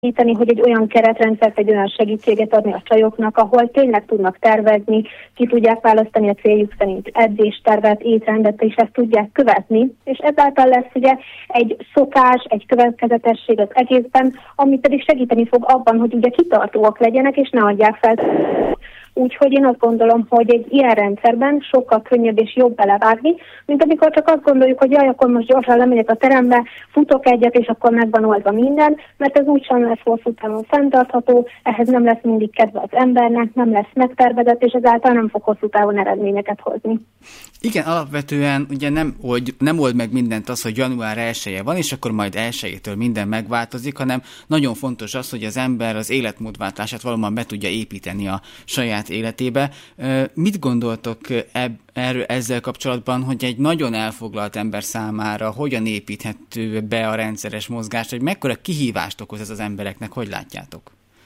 hogy egy olyan keretrendszert, egy olyan segítséget adni a csajoknak, ahol tényleg tudnak tervezni, ki tudják választani a céljuk szerint edzéstervet, étrendet, és ezt tudják követni, és ezáltal lesz ugye egy szokás, egy következetesség az egészben, ami pedig segíteni fog abban, hogy ugye kitartóak legyenek, és ne adják fel. Úgyhogy én azt gondolom, hogy egy ilyen rendszerben sokkal könnyebb és jobb belevágni, mint amikor csak azt gondoljuk, hogy jaj, akkor most gyorsan lemegyek a terembe, futok egyet, és akkor megvan oldva minden, mert ez úgysem lesz hosszú távon fenntartható, ehhez nem lesz mindig kedve az embernek, nem lesz megtervezett, és ezáltal nem fog hosszú távon eredményeket hozni. Igen, alapvetően ugye nem old meg mindent az, hogy január 1-je van, és akkor majd 1-től minden megváltozik, hanem nagyon fontos az, hogy az ember az életmódváltását valóban be tudja építeni a saját életébe. Mit gondoltok erről ezzel kapcsolatban, hogy egy nagyon elfoglalt ember számára hogyan építhető be a rendszeres mozgást, hogy mekkora kihívást okoz ez az embereknek, hogy látjátok?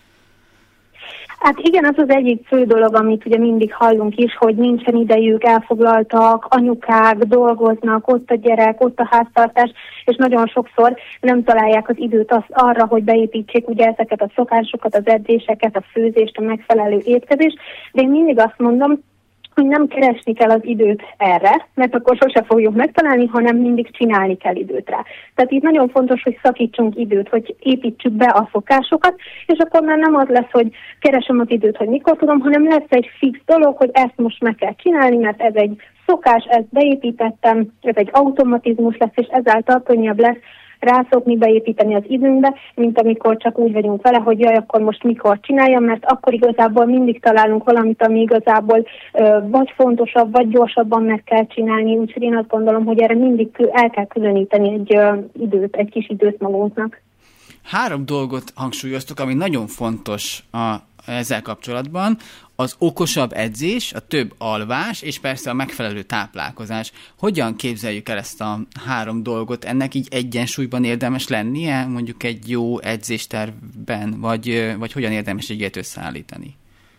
Hát igen, az az egyik fő dolog, amit ugye mindig hallunk is, hogy nincsen idejük, elfoglaltak, anyukák dolgoznak, ott a gyerek, ott a háztartás, és nagyon sokszor nem találják az időt arra, hogy beépítsék ugye ezeket a szokásokat, az edzéseket, a főzést, a megfelelő étkezést, de én mindig azt mondom, hogy nem keresni kell az időt erre, mert akkor sose fogjuk megtalálni, hanem mindig csinálni kell időt rá. Tehát itt nagyon fontos, hogy szakítsunk időt, hogy építsük be a szokásokat, és akkor már nem az lesz, hogy keresem az időt, hogy mikor tudom, hanem lesz egy fix dolog, hogy ezt most meg kell csinálni, mert ez egy szokás, ezt beépítettem, ez egy automatizmus lesz, és ezáltal könnyebb lesz rászokni, beépíteni az időnkbe, mint amikor csak úgy vagyunk vele, hogy jaj, akkor most mikor csináljam, mert akkor igazából mindig találunk valamit, ami igazából vagy fontosabb, vagy gyorsabban meg kell csinálni, úgyhogy én azt gondolom, hogy erre mindig el kell különíteni egy kis időt magunknak. 3 dolgot hangsúlyoztuk, ami nagyon fontos ezzel kapcsolatban: az okosabb edzés, a több alvás, és persze a megfelelő táplálkozás. Hogyan képzeljük el ezt a 3 dolgot? Ennek így egyensúlyban érdemes lennie, mondjuk egy jó edzéstervben, vagy hogyan érdemes egy ilyet összeállítani?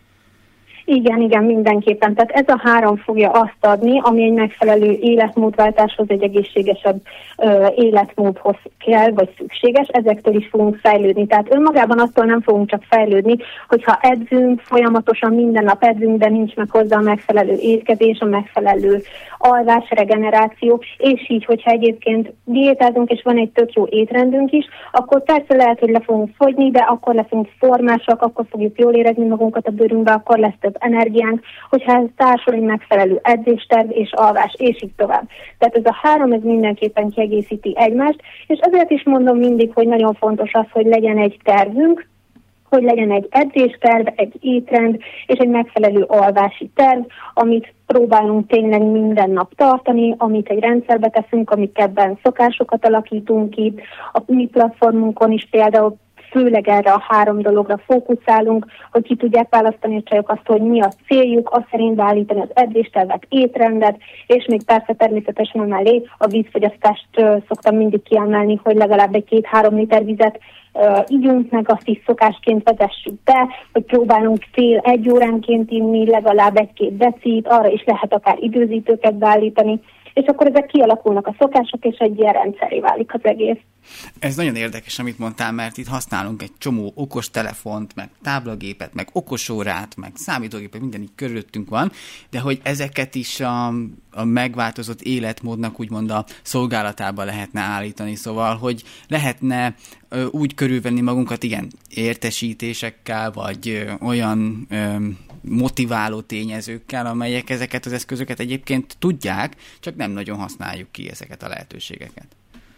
Igen, mindenképpen. Tehát ez a 3 fogja azt adni, ami egy megfelelő életmódváltáshoz, egy egészségesebb életmódhoz kell, vagy szükséges. Ezektől is fogunk fejlődni. Tehát önmagában attól nem fogunk csak fejlődni, hogyha edzünk, folyamatosan minden nap edzünk, de nincs meg hozzá a megfelelő étkezés, a megfelelő alvás, regeneráció, és így, hogyha egyébként diétázunk, és van egy tök jó étrendünk is, akkor persze lehet, hogy le fogunk fogyni, de akkor leszünk formásak, akkor fogjuk jól érezni magunkat a bőrünkbe, akkor lesz több energiánk, hogyha ez társul egy megfelelő edzésterv és alvás, és így tovább. Tehát ez a 3, ez mindenképpen kiegészíti egymást, és ezért is mondom mindig, hogy nagyon fontos az, hogy legyen egy tervünk, hogy legyen egy edzésterv, egy étrend, és egy megfelelő alvási terv, amit próbálunk tényleg minden nap tartani, amit egy rendszerbe teszünk, amikben szokásokat alakítunk ki. A mi platformunkon is például főleg erre a 3 dologra fókuszálunk, hogy ki tudják választani a csajok azt, hogy mi a céljuk, azt szerint beállítani az edzéstervet, étrendet, és még persze természetesen mellé a vízfogyasztást szoktam mindig kiemelni, hogy legalább egy 2-3 liter vizet ígyunk meg, azt is szokásként vezessük be, hogy próbálunk fél 1 óránként inni, legalább 1-2 decit, arra is lehet akár időzítőket beállítani, és akkor ezek kialakulnak a szokások, és egy ilyen rendszeré válik az egész. Ez nagyon érdekes, amit mondtál, mert itt használunk egy csomó okos telefont, meg táblagépet, meg okosórát, meg számítógépet, minden így körülöttünk van, de hogy ezeket is a megváltozott életmódnak úgymond a szolgálatába lehetne állítani, szóval, hogy lehetne úgy körülvenni magunkat, igen, értesítésekkel, vagy olyan motiváló tényezőkkel, amelyek ezeket az eszközöket egyébként tudják, csak nem nagyon használjuk ki ezeket a lehetőségeket.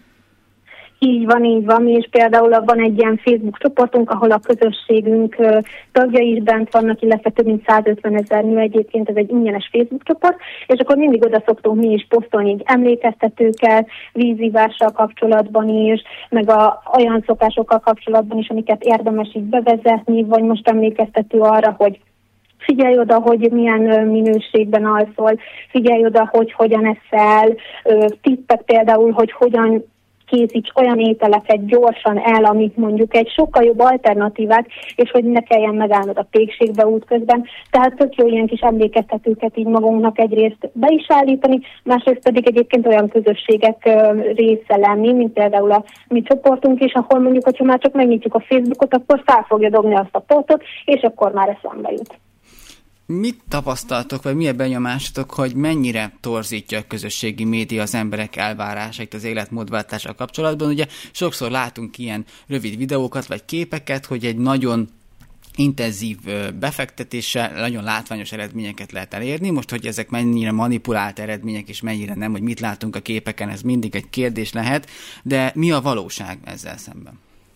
Így van, és például van egy ilyen Facebook csoportunk, ahol a közösségünk tagjai is bent vannak, illetve több mint 150 000 nő egyébként, ez egy ingyenes Facebook csoport, és akkor mindig oda szoktunk mi is posztolni így emlékeztetőket, vízívással kapcsolatban is, meg olyan szokásokkal kapcsolatban is, amiket érdemes így bevezetni, vagy most emlékeztető arra, hogy figyelj oda, hogy milyen minőségben alszol, figyelj oda, hogy hogyan eszel, tippek például, hogy hogyan készíts olyan ételeket gyorsan el, amik mondjuk egy sokkal jobb alternatívák, és hogy ne kelljen megállnod a pékségbe útközben. Tehát tök jó ilyen kis emlékeztetőket így magunknak egyrészt be is állítani, másrészt pedig egyébként olyan közösségek része lenni, mint például a mi csoportunk is, ahol mondjuk, hogyha már csak megnyitjuk a Facebookot, akkor fel fogja dobni azt a pontot, és akkor már eszembe jut. Mit tapasztaltok, vagy milyen benyomásotok, hogy mennyire torzítja a közösségi média az emberek elvárásait az életmódváltással kapcsolatban? Ugye sokszor látunk ilyen rövid videókat, vagy képeket, hogy egy nagyon intenzív befektetéssel nagyon látványos eredményeket lehet elérni. Most, hogy ezek mennyire manipulált eredmények, és mennyire nem, hogy mit látunk a képeken, ez mindig egy kérdés lehet, de mi a valóság ezzel szemben?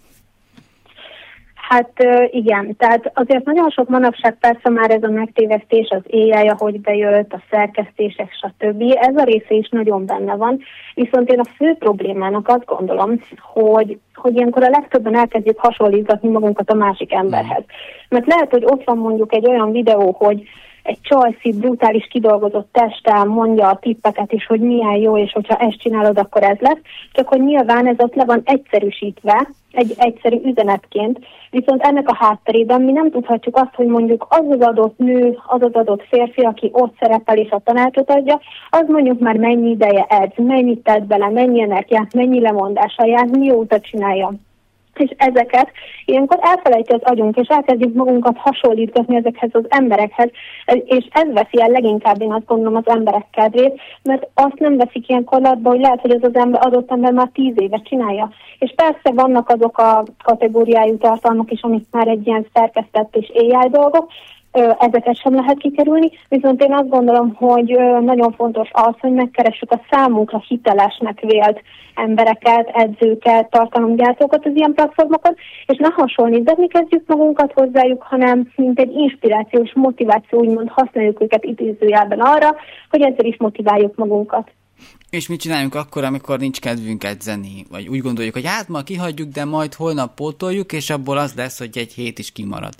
Hát igen, tehát azért nagyon sok manapság persze már ez a megtévesztés, az AI, ahogy bejött, a szerkesztések, stb. Ez a része is nagyon benne van, viszont én a fő problémának azt gondolom, hogy ilyenkor a legtöbben elkezdjük hasonlítgatni magunkat a másik emberhez. Mert lehet, hogy ott van mondjuk egy olyan videó, hogy egy csajszí, brutális kidolgozott testtel mondja a tippeket is, hogy milyen jó, és hogyha ezt csinálod, akkor ez lesz. Csak hogy nyilván ez ott le van egyszerűsítve, egy egyszerű üzenetként, viszont ennek a hátterében mi nem tudhatjuk azt, hogy mondjuk az az adott nő, az az adott férfi, aki ott szerepel és a tanácsot adja, az mondjuk már mennyi ideje edz, mennyit tett bele, mennyi energiát, mennyi lemondással jár, mióta csinálja. És ezeket ilyenkor elfelejti az agyunk, és elkezdjük magunkat hasonlítgatni ezekhez az emberekhez, és ez veszi el leginkább, én azt gondolom, az emberek kedvét, mert azt nem veszik ilyenkor latba, hogy lehet, hogy az adott ember már 10 éve csinálja. És persze vannak azok a kategóriájú tartalmak is, amik már egy ilyen szerkesztett és AI dolgok, ezeket sem lehet kikerülni, viszont én azt gondolom, hogy nagyon fontos az, hogy megkeressük a számunkra hitelesnek vélt embereket, edzőket, tartalomgyártókat az ilyen platformokon, és ne hasonlítani kezdjük magunkat hozzájuk, hanem mint egy inspirációs motiváció, úgymond használjuk őket idézőjelben arra, hogy ezzel is motiváljuk magunkat. És mit csináljunk akkor, amikor nincs kedvünk edzeni? Vagy úgy gondoljuk, hogy hát ma kihagyjuk, de majd holnap pótoljuk, és abból az lesz, hogy egy hét is kimarad.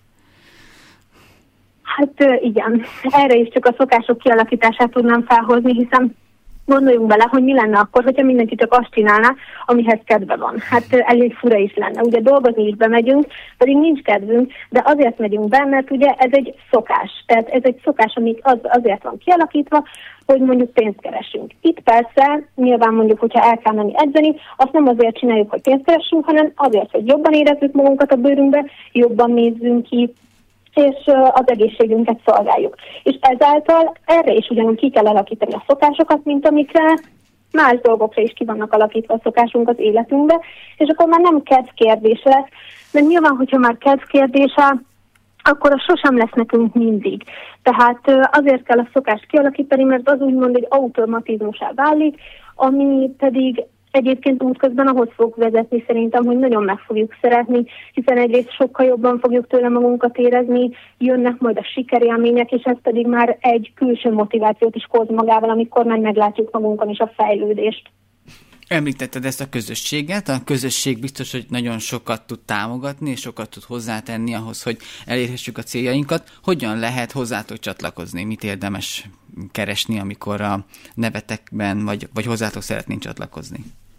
Hát igen, erre is csak a szokások kialakítását tudnám felhozni, hiszen gondoljunk bele, hogy mi lenne akkor, hogyha mindenki csak azt csinálná, amihez kedve van. Hát elég fura is lenne. Ugye dolgozni is bemegyünk, pedig nincs kedvünk, de azért megyünk be, mert ugye ez egy szokás. Tehát ez egy szokás, ami azért van kialakítva, hogy mondjuk pénzt keresünk. Itt persze, nyilván mondjuk, hogyha el kell menni edzeni, azt nem azért csináljuk, hogy pénzt keresünk, hanem azért, hogy jobban érezzük magunkat a bőrünkbe, jobban nézzünk ki, és az egészségünket szolgáljuk. És ezáltal erre is ugyanúgy ki kell alakítani a szokásokat, mint amikre más dolgokra is ki vannak alakítva a szokásunk az életünkbe, és akkor már nem kedvkérdés lesz, mert nyilván, hogyha már kedvkérdése, akkor az sosem lesz nekünk mindig. Tehát azért kell a szokást kialakítani, mert az úgymond egy automatizmusá válik, ami pedig egyébként útközben ahhoz fog vezetni szerintem, hogy nagyon meg fogjuk szeretni, hiszen egyrészt sokkal jobban fogjuk tőle magunkat érezni, jönnek majd a sikerélmények, és ez pedig már egy külső motivációt is hoz magával, amikor már meglátjuk magunkon is a fejlődést. Említetted ezt a közösséget, a közösség biztos, hogy nagyon sokat tud támogatni, és sokat tud hozzátenni ahhoz, hogy elérhessük a céljainkat. Hogyan lehet hozzátok csatlakozni? Mit érdemes keresni, amikor a nevetekben, vagy hozzátok szeretnénk csatlakozni?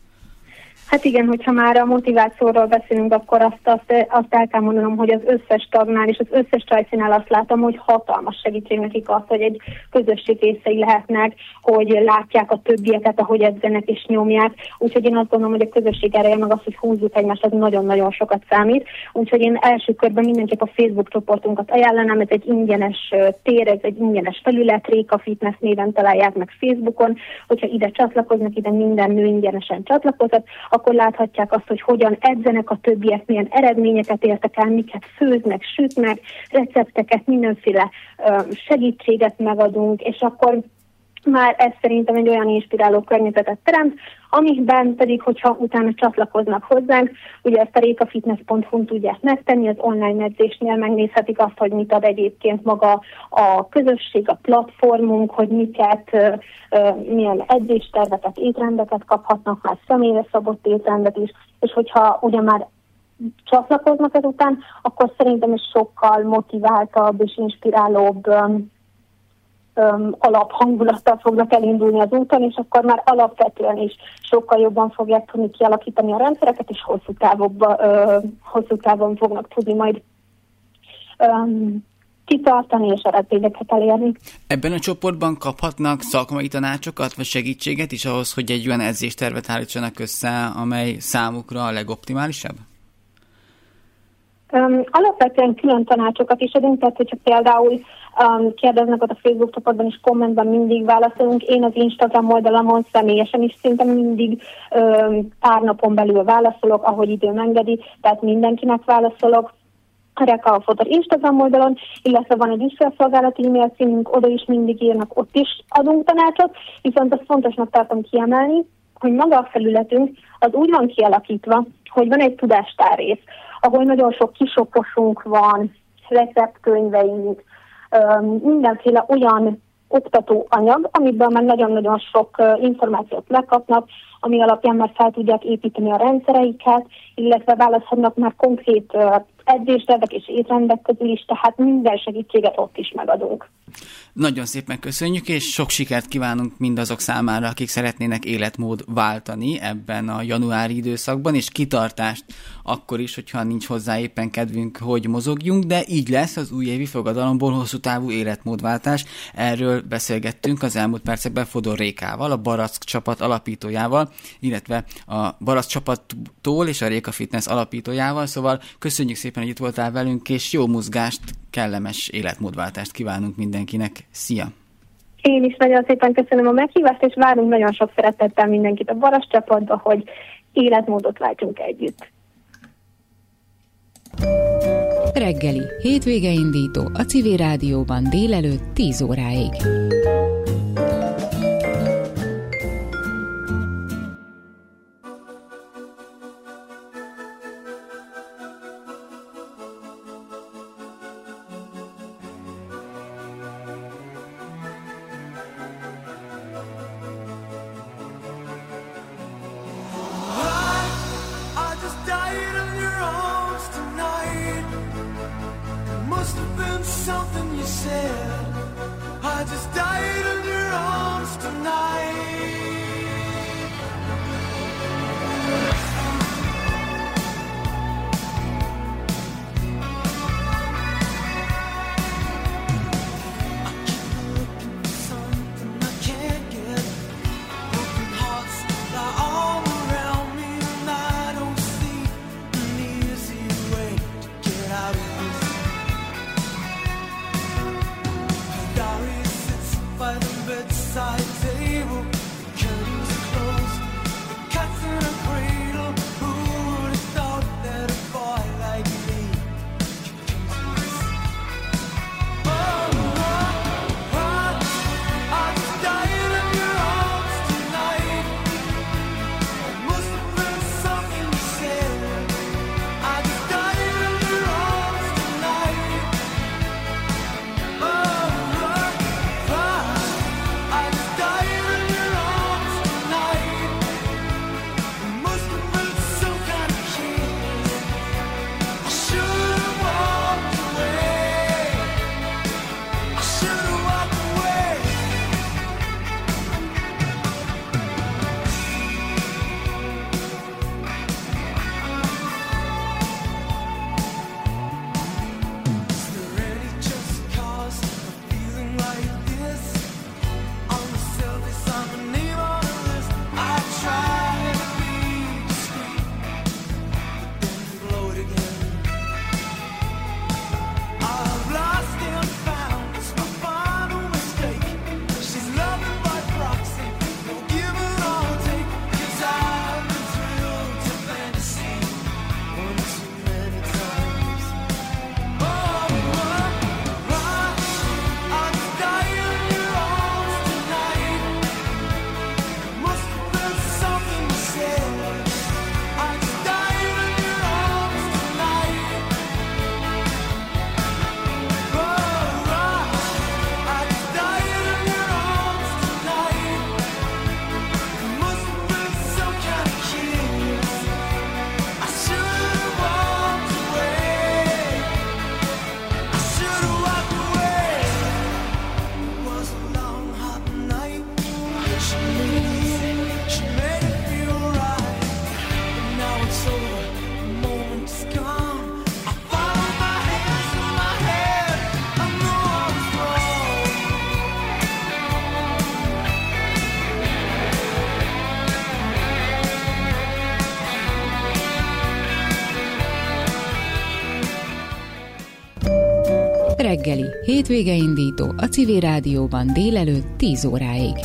Hát igen, hogyha már a motivációról beszélünk, akkor azt el kell mondanom, hogy az összes tagnál és az összes csajszínál azt látom, hogy hatalmas segítség nekik az, hogy egy közösség részei lehetnek, hogy látják a többieket, ahogy edzenek és nyomják. Úgyhogy én azt gondolom, hogy a közösség ereje meg az, hogy húzzuk egymást, az nagyon-nagyon sokat számít. Úgyhogy én első körben mindenképp a Facebook csoportunkat ajánlanám, ez egy ingyenes tér, ez egy ingyenes felület, Réka Fitness néven találják meg Facebookon. Hogyha ide csatlakoznak, ide minden nő ingyenesen csatlakozhat, akkor láthatják azt, hogy hogyan edzenek a többiek, milyen eredményeket értek el, miket főznek, sütnek, recepteket, mindenféle segítséget megadunk, és akkor már ez szerintem egy olyan inspiráló környezetet teremt, amikben pedig, hogyha utána csatlakoznak hozzánk, ugye ezt a rekafitness.hu-n tudják megtenni, az online edzésnél megnézhetik azt, hogy mit ad egyébként maga a közösség, a platformunk, hogy miket, milyen edzésterveket, étrendeket kaphatnak, már személyre szabott étrendet is, és hogyha ugye már csatlakoznak ezután, akkor szerintem is sokkal motiváltabb és inspirálóbb alaphangulattal fognak elindulni az úton, és akkor már alapvetően is sokkal jobban fogják tudni kialakítani a rendszereket, és hosszú távon fognak tudni majd kitartani és eredményeket elérni. Ebben a csoportban kaphatnak szakmai tanácsokat, vagy segítséget is ahhoz, hogy egy olyan edzéstervet állítsanak össze, amely számukra a legoptimálisabb? Alapvetően külön tanácsokat is adunk, tehát hogyha például kérdeznek ott a Facebook csoportban és kommentben mindig válaszolunk. Én az Instagram oldalamon személyesen is szinte mindig pár napon belül válaszolok, ahogy időm engedi, tehát mindenkinek válaszolok. Reka a Fodor Instagram oldalon, illetve van egy ügyfélszolgálati e-mail címünk, oda is mindig írnak, ott is adunk tanácsot, viszont azt fontosnak tartom kiemelni, hogy maga a felületünk az úgy van kialakítva, hogy van egy tudástárrész, ahol nagyon sok kisokosunk van, receptkönyveink, mindenféle olyan oktatóanyag, amiből már nagyon-nagyon sok információt megkapnak, ami alapján már fel tudják építeni a rendszereiket, illetve választhatnak már konkrét edzéstervek és étrendek közül is, tehát minden segítséget ott is megadunk. Nagyon szépen köszönjük, és sok sikert kívánunk mindazok számára, akik szeretnének életmód váltani ebben a januári időszakban, és kitartást akkor is, hogyha nincs hozzá éppen kedvünk, hogy mozogjunk, de így lesz az újévi fogadalomból hosszú távú életmódváltás. Erről beszélgettünk az elmúlt percekben Fodor Rékával, a Barack csapat alapítójával, illetve a Barack csapattól és a Réka Fitness alapítójával, szóval köszönjük szépen, hogy itt voltál velünk, és jó mozgást, kellemes életmódváltást kívánunk mindenkinek. Szia! Én is nagyon szépen köszönöm a meghívást, és várunk nagyon sok szeretettel mindenkit a Barack csapatba, hogy életmódot váltsunk együtt. Reggeli, hétvége indító a Civil Rádióban délelőtt 10 óráig. reggeli, hétvége indító a Civil Rádióban délelőtt 10 óráig.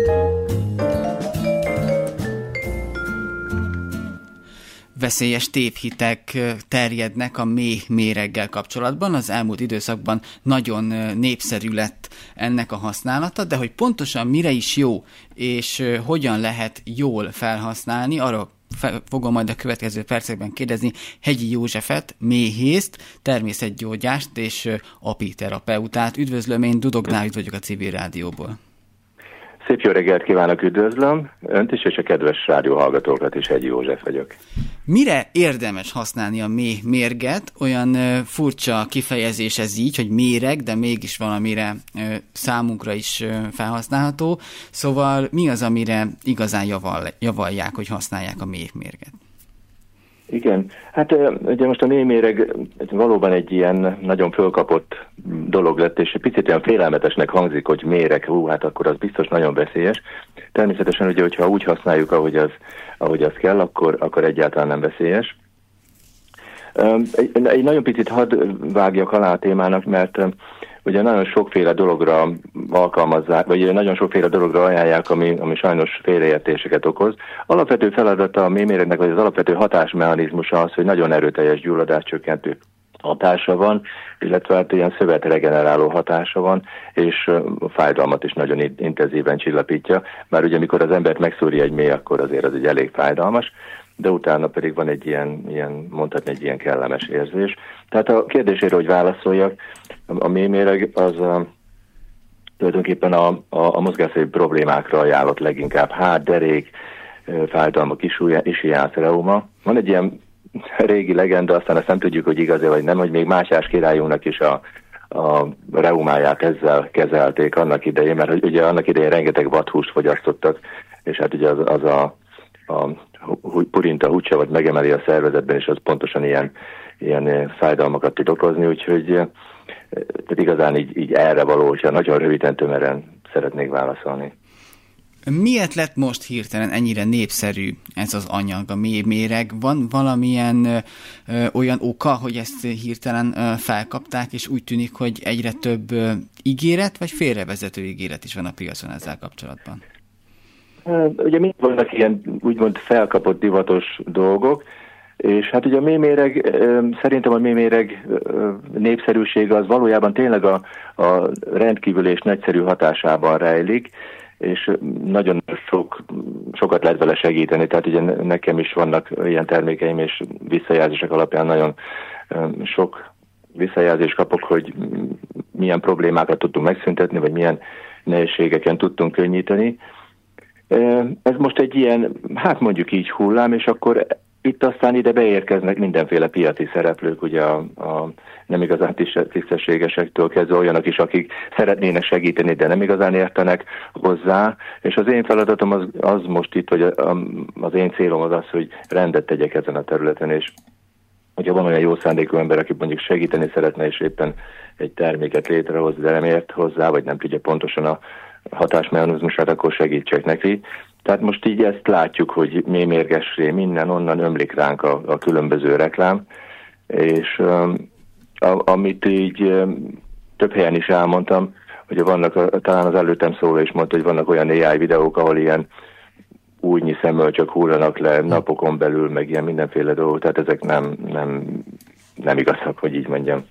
Veszélyes tévhitek terjednek a méh méreggel kapcsolatban. Az elmúlt időszakban nagyon népszerű lett ennek a használata, de hogy pontosan mire is jó, és hogyan lehet jól felhasználni, arra fogom majd a következő percekben kérdezni Hegyi Józsefet, méhészt, természetgyógyást és apiterapeutát. Üdvözlöm, én Dudok Dávid vagyok a Civil Rádióból. Szép jó reggelt kívánok, üdvözlöm Önt is, és a kedves rádióhallgatókat is, Hegyi József vagyok. Mire érdemes használni a méh mérget? Olyan furcsa kifejezés ez így, hogy méreg, de mégis valamire számunkra is felhasználható. Szóval mi az, amire igazán javalják, hogy használják a méh mérget? Igen, hát ugye most a méhméreg valóban egy ilyen nagyon fölkapott dolog lett, és egy picit olyan félelmetesnek hangzik, hogy méreg, hát akkor az biztos nagyon veszélyes. Természetesen ugye, hogyha úgy használjuk, ahogy az kell, akkor egyáltalán nem veszélyes. Egy nagyon picit hadd vágjak alá a témának, mert ugye nagyon sokféle dologra alkalmazzák, vagy nagyon sokféle dologra ajánlják, ami sajnos félreértéseket okoz. Alapvető feladata a méhméregnek, vagy az alapvető hatásmechanizmusa az, hogy nagyon erőteljes gyulladáscsökkentő hatása van, illetve hát ilyen szövetregeneráló hatása van, és a fájdalmat is nagyon intenzíven csillapítja. Már ugye amikor az embert megszúrja egy méh, akkor azért az egy elég fájdalmas, de utána pedig van egy ilyen mondhatni egy ilyen kellemes érzés. Tehát a kérdésére, hogy válaszoljak, a méhméreg az tulajdonképpen a mozgásszervi problémákra ajánlott leginkább, derék, fájdalmak, ischiás reuma. Van egy ilyen régi legenda, aztán azt nem tudjuk, hogy igaz-e vagy nem, hogy még Mátyás királyunknak is a reumáját ezzel kezelték annak idején, mert ugye annak idején rengeteg vadhúst fogyasztottak, és hát ugye az a purinta húcsa, vagy megemeli a szervezetben, és az pontosan ilyen fájdalmakat tud okozni, úgyhogy tehát igazán így erre való, hogyha nagyon röviden, tömören szeretnék válaszolni. Miért lett most hirtelen ennyire népszerű ez az anyag, a méhméreg? Van valamilyen olyan oka, hogy ezt hirtelen felkapták, és úgy tűnik, hogy egyre több ígéret, vagy félrevezető ígéret is van a piacon ezzel kapcsolatban? Ugye mind vannak ilyen úgymond felkapott divatos dolgok, és hát ugye a méhméreg, szerintem a méhméreg népszerűsége az valójában tényleg a rendkívül és nagyszerű hatásában rejlik, és nagyon sokat lehet vele segíteni, tehát ugye nekem is vannak ilyen termékeim, és visszajelzések alapján nagyon sok visszajelzést kapok, hogy milyen problémákat tudtunk megszüntetni, vagy milyen nehézségeken tudtunk könnyíteni. Ez most egy ilyen, hát mondjuk így hullám, és akkor itt aztán ide beérkeznek mindenféle piaci szereplők, ugye a nem igazán tisztességesektől kezdve olyanok is, akik szeretnének segíteni, de nem igazán értenek hozzá, és az én feladatom az most itt, vagy az én célom az, hogy rendet tegyek ezen a területen, és hogyha van olyan jó szándékú ember, aki mondjuk segíteni szeretne, és éppen egy terméket létrehoz, de nem ért hozzá, vagy nem tudja pontosan a hatásmechanizmusát, akkor segítsek neki. Tehát most így ezt látjuk, hogy méhmérgesré minden onnan ömlik ránk a különböző reklám, és amit így több helyen is elmondtam, hogy vannak, talán az előttem szóló is mondta, hogy vannak olyan AI videók, ahol ilyen újnyi szemmel csak hullanak le napokon belül, meg ilyen mindenféle dolgok, tehát ezek nem igazak, hogy így mondjam.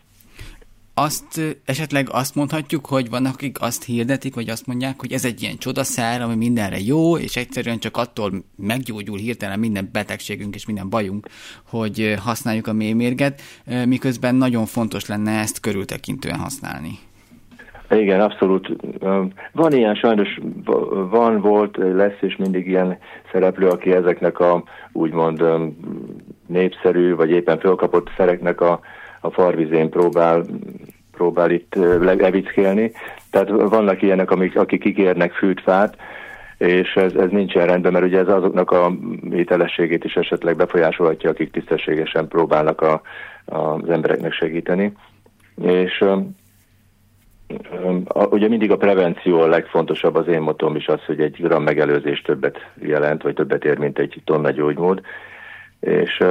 Esetleg azt mondhatjuk, hogy vannak, akik azt hirdetik, vagy azt mondják, hogy ez egy ilyen csodaszer, ami mindenre jó, és egyszerűen csak attól meggyógyul hirtelen minden betegségünk és minden bajunk, hogy használjuk a méhmérget, miközben nagyon fontos lenne ezt körültekintően használni. Igen, abszolút. Van ilyen sajnos, volt, lesz és mindig ilyen szereplő, aki ezeknek a úgymond népszerű, vagy éppen fölkapott szereknek a farvizén próbál itt levickélni. Tehát vannak ilyenek, akik ígérnek fűtfát, és ez nincsen rendben, mert ugye ez azoknak a hitelességét is esetleg befolyásolhatja, akik tisztességesen próbálnak az embereknek segíteni. És ugye mindig a prevenció a legfontosabb, az én motóm is az, hogy egy gram megelőzés többet jelent, vagy többet ér, mint egy tonna gyógymód. és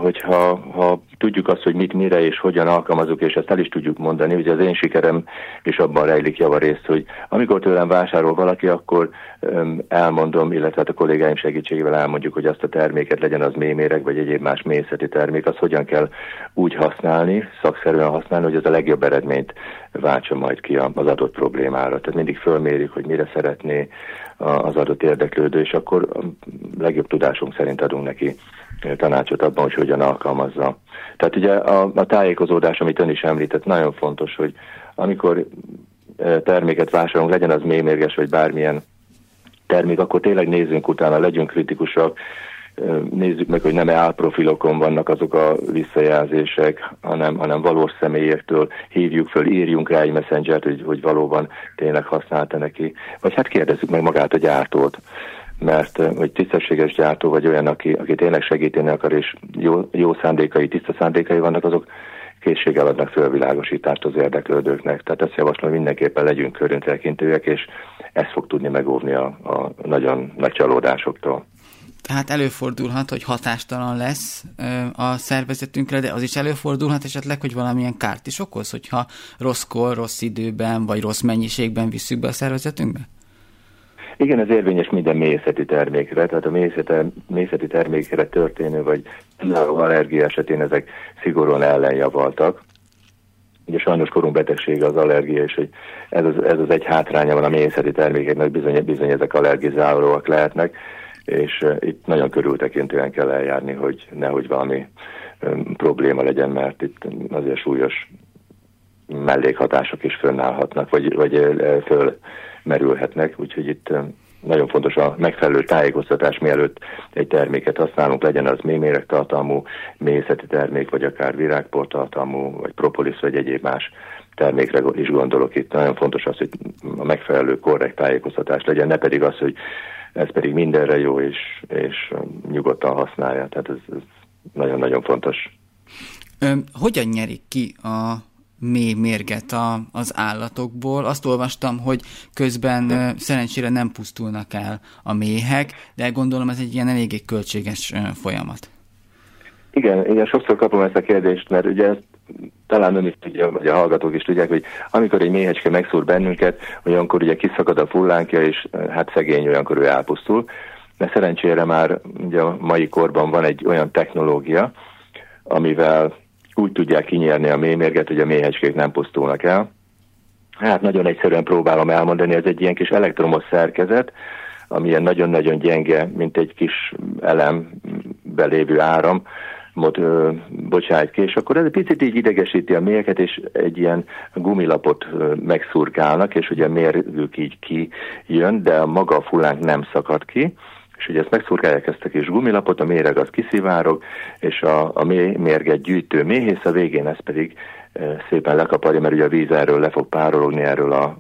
hogyha tudjuk azt, hogy mit, mire és hogyan alkalmazunk, és ezt el is tudjuk mondani, ugye az én sikerem is abban rejlik javarészt, hogy amikor tőlem vásárol valaki, akkor elmondom, illetve hát a kollégáim segítségével elmondjuk, hogy azt a terméket, legyen az méméreg, vagy egyéb más méhészeti termék, azt hogyan kell úgy használni, szakszerűen használni, hogy az a legjobb eredményt váltsa majd ki az adott problémára. Tehát mindig fölmérjük, hogy mire szeretné az adott érdeklődő, és akkor a legjobb tudásunk szerint adunk neki tanácsot abban, hogy hogyan alkalmazza. Tehát ugye a tájékozódás, amit ön is említett, nagyon fontos, hogy amikor terméket vásárolunk, legyen az mémérges, vagy bármilyen termék, akkor tényleg nézzünk utána, legyünk kritikusak, nézzük meg, hogy nem álprofilokon vannak azok a visszajelzések, hanem valós személyektől hívjuk föl, írjunk rá egy messengert, hogy valóban tényleg használta neki. Vagy hát kérdezzük meg magát a gyártót, mert hogy tisztességes gyártó, vagy olyan, aki tényleg segíteni akar, és jó szándékai, tiszta szándékai vannak, azok készséggel adnak fölvilágosítást az érdeklődőknek. Tehát ezt javaslom, mindenképpen legyünk körültekintőek, és ez fog tudni megóvni a nagyon nagy csalódásoktól. Tehát előfordulhat, hogy hatástalan lesz a szervezetünkre, de az is előfordulhat esetleg, hogy valamilyen kárt is okoz, hogyha rosszkor, rossz időben, vagy rossz mennyiségben visszük be a szervezetünkbe? Igen, ez érvényes minden méhészeti termékre, tehát a méhészeti termékre történő, vagy allergia esetén ezek szigorúan ellenjavaltak. Ugye sajnos korunk betegsége az allergia, és hogy ez az egy hátránya van a méhészeti termékeknek, bizony ezek allergizálóak lehetnek, és itt nagyon körültekintően kell eljárni, hogy nehogy valami probléma legyen, mert itt azért súlyos mellékhatások is fönnállhatnak, vagy fölmerülhetnek, úgyhogy itt nagyon fontos a megfelelő tájékoztatás, mielőtt egy terméket használunk, legyen az méméreg tartalmú méhészeti termék, vagy akár virágpor tartalmú, vagy propolis, vagy egyéb más termékre is gondolok itt. Nagyon fontos az, hogy a megfelelő korrekt tájékoztatás legyen, ne pedig az, hogy ez pedig mindenre jó, és nyugodtan használja. Tehát ez nagyon-nagyon fontos. Hogyan nyerik ki a mély mérget az állatokból? Azt olvastam, hogy közben szerencsére nem pusztulnak el a méhek, de gondolom ez egy ilyen eléggé költséges folyamat. Igen, sokszor kapom ezt a kérdést, mert ugye ezt talán ön is tudja, vagy a hallgatók is tudják, hogy amikor egy méhecske megszúr bennünket, olyankor ugye kiszakad a fullánkja, és hát szegény olyankor ő elpusztul. De szerencsére már ugye a mai korban van egy olyan technológia, amivel úgy tudják kinyerni a méhmérget, hogy a méhecskék nem pusztulnak el. Hát nagyon egyszerűen próbálom elmondani, ez egy ilyen kis elektromos szerkezet, ami ilyen nagyon-nagyon gyenge, mint egy kis elembe lévő áram, bocsájt ki, és akkor ez egy picit így idegesíti a méheket, és egy ilyen gumilapot megszurkálnak, és ugye a mérgük így kijön, de maga a fullánk nem szakad ki, és ugye ezt megszurkálják ezt a kis gumilapot, a méreg az kiszivárog, és a mérget gyűjtő méhész a végén ezt pedig szépen lekaparja, mert ugye a víz erről le fog párologni erről a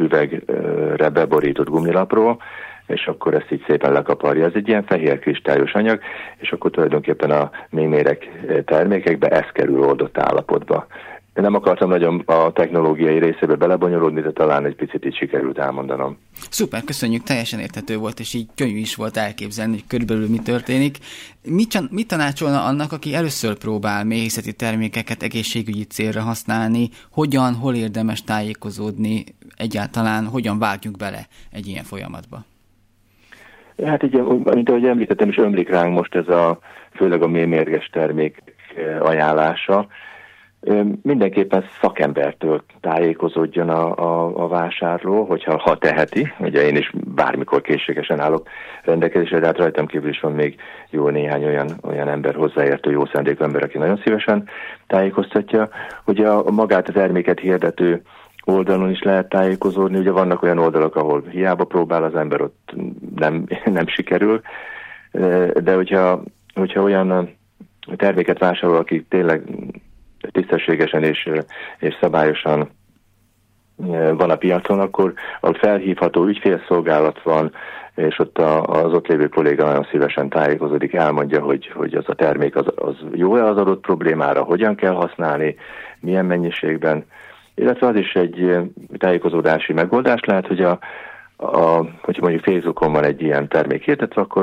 üvegre beborított gumilapról, és akkor ezt így szépen lekaparja. Ez egy ilyen fehér kristályos anyag, és akkor tulajdonképpen a méméreg termékekbe ez kerül oldott állapotba. Én nem akartam nagyon a technológiai részébe belebonyolódni, de talán egy picit így sikerült elmondanom. Szuper, köszönjük, teljesen érthető volt, és így könnyű is volt elképzelni, hogy körülbelül mi történik. Mit tanácsolna annak, aki először próbál méhészeti termékeket egészségügyi célra használni, hol érdemes tájékozódni, egyáltalán hogyan vágjunk bele egy ilyen folyamatba? Hát így, mint ahogy említettem, is ömlik ránk most ez főleg a mémérges termék ajánlása. Mindenképpen szakembertől tájékozódjon a vásárló, ha teheti. Ugye én is bármikor készségesen állok rendelkezésre, de hát rajtam kívül is van még jó néhány olyan ember, hozzáértő, jó szándékú ember, aki nagyon szívesen tájékoztatja. Ugye magát a terméket hirdető oldalon is lehet tájékozódni, ugye vannak olyan oldalak, ahol hiába próbál az ember, ott nem sikerül, de hogyha olyan terméket vásárol, aki tényleg tisztességesen és szabályosan van a piacon, akkor a felhívható ügyfélszolgálat van, és ott az ott lévő kolléga nagyon szívesen tájékozódik, elmondja, hogy az a termék az jó-e az adott problémára, hogyan kell használni, milyen mennyiségben, illetve az is egy tájékozódási megoldás lehet, hogy hogyha mondjuk Facebookon van egy ilyen termék hirdetve, akkor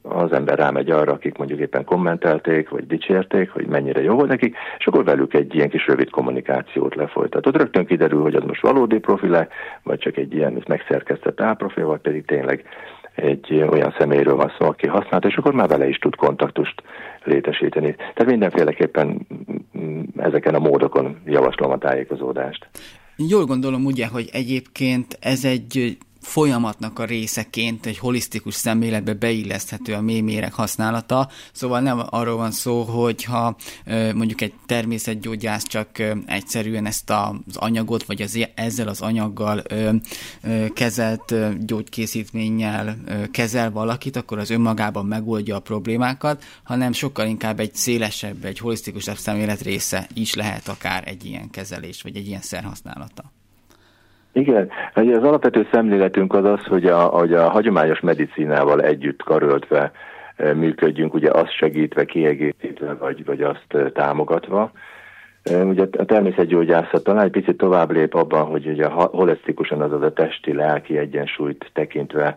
az ember rámegy arra, akik mondjuk éppen kommentelték, vagy dicsérték, hogy mennyire jó volt nekik, és akkor velük egy ilyen kis rövid kommunikációt lefolytat. Ott rögtön kiderül, hogy az most valódi profile, vagy csak egy ilyen megszerkesztett álprofil, vagy pedig tényleg egy olyan személyről van szó, aki használt, és akkor már vele is tud kontaktust létesíteni. Tehát mindenféleképpen ezeken a módokon javaslom a tájékozódást. Jól gondolom ugye, hogy egyébként ez egy folyamatnak a részeként egy holisztikus szemléletbe beilleszthető a méméreg használata, szóval nem arról van szó, hogyha mondjuk egy természetgyógyász csak egyszerűen ezt az anyagot, vagy ezzel az anyaggal kezelt gyógykészítménnyel kezel valakit, akkor az önmagában megoldja a problémákat, hanem sokkal inkább egy szélesebb, egy holisztikusabb szemlélet része is lehet akár egy ilyen kezelés, vagy egy ilyen szer használata. Igen, az alapvető szemléletünk az, hogy a hagyományos medicinával együtt karöltve működjünk, ugye azt segítve, kiegészítve, vagy azt támogatva. Ugye a természetgyógyászat talán egy picit tovább lép abban, hogy ugye holisztikusan, azaz a testi-lelki egyensúlyt tekintve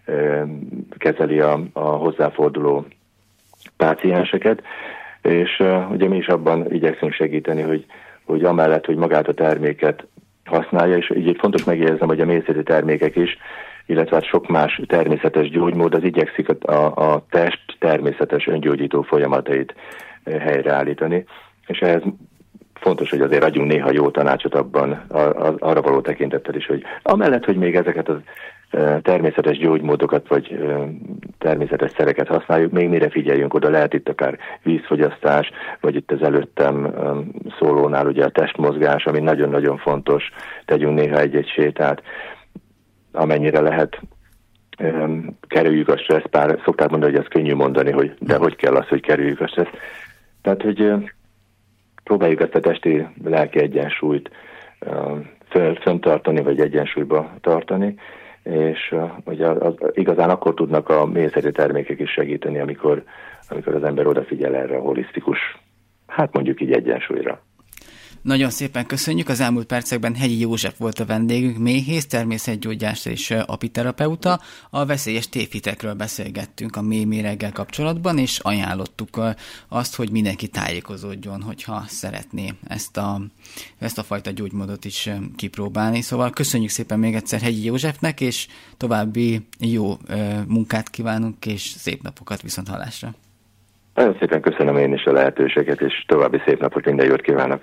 kezeli a hozzáforduló pácienseket, és ugye mi is abban igyekszünk segíteni, hogy amellett, hogy magát a terméket használja, és így fontos megjegyeznem, hogy a méhészeti termékek is, illetve hát sok más természetes gyógymód, az igyekszik a test természetes öngyógyító folyamatait helyreállítani, és ehhez fontos, hogy azért adjunk néha jó tanácsot abban, arra való tekintettel is, hogy amellett, hogy még ezeket a természetes gyógymódokat, vagy természetes szereket használjuk, még mire figyeljünk oda, lehet itt akár vízfogyasztás, vagy itt az előttem szólónál ugye a testmozgás, ami nagyon-nagyon fontos, tegyünk néha egy-egy sétát, amennyire lehet, kerüljük a stressz, bár szokták mondani, hogy ez könnyű mondani, de hogy kell az, hogy kerüljük a stressz. Tehát, hogy próbáljuk ezt a testi-lelki egyensúlyt fenntartani, vagy egyensúlyba tartani, és ugye igazán akkor tudnak a méhészeti termékek is segíteni, amikor az ember odafigyel erre a holisztikus, hát mondjuk így egyensúlyra. Nagyon szépen köszönjük. Az elmúlt percekben Hegyi József volt a vendégünk, méhész, természetgyógyász és apiterapeuta. A veszélyes tévhitekről beszélgettünk a méméreggel kapcsolatban, és ajánlottuk azt, hogy mindenki tájékozódjon, hogyha szeretné ezt a fajta gyógymódot is kipróbálni. Szóval köszönjük szépen még egyszer Hegyi Józsefnek, és további jó munkát kívánunk, és szép napokat, viszonthallásra. Nagyon szépen köszönöm én is a lehetőséget, és további szép napot, minden jót kívánok.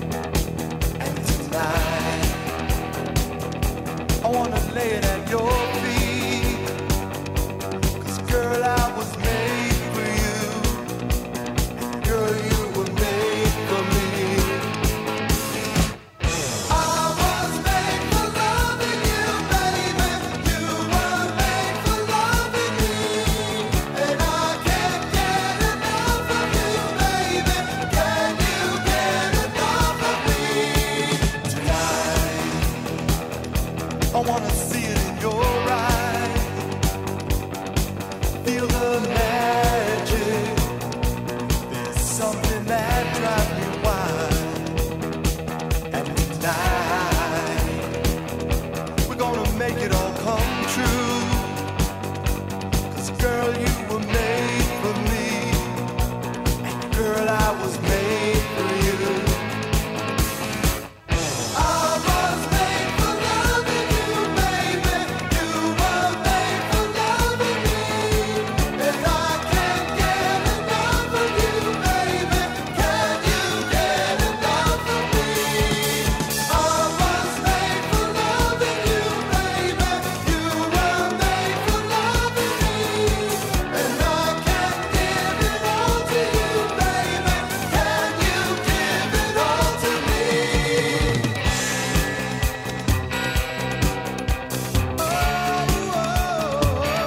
I wanna lay it at your